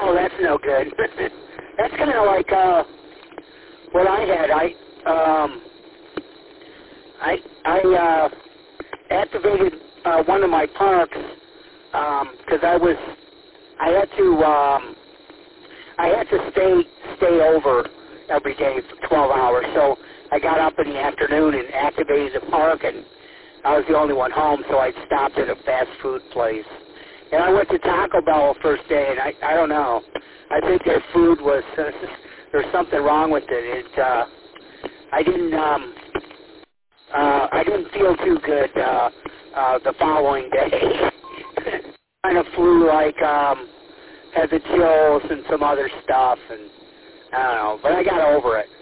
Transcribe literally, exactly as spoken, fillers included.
Oh, that's no good. That's kind of like uh, what I had. I um, I I uh, activated uh, one of my parks because I was I had to um, I had to stay stay over every day for twelve hours. So I got up in the afternoon and activated the park, and I was the only one home, so I stopped at a fast food place. And I went to Taco Bell the first day, and I I don't know. I think their food was uh, there's something wrong with it. It uh, I didn't um, uh, I didn't feel too good uh, uh, the following day. Kind of flew like um, had the chills and some other stuff, and I don't know, but I got over it.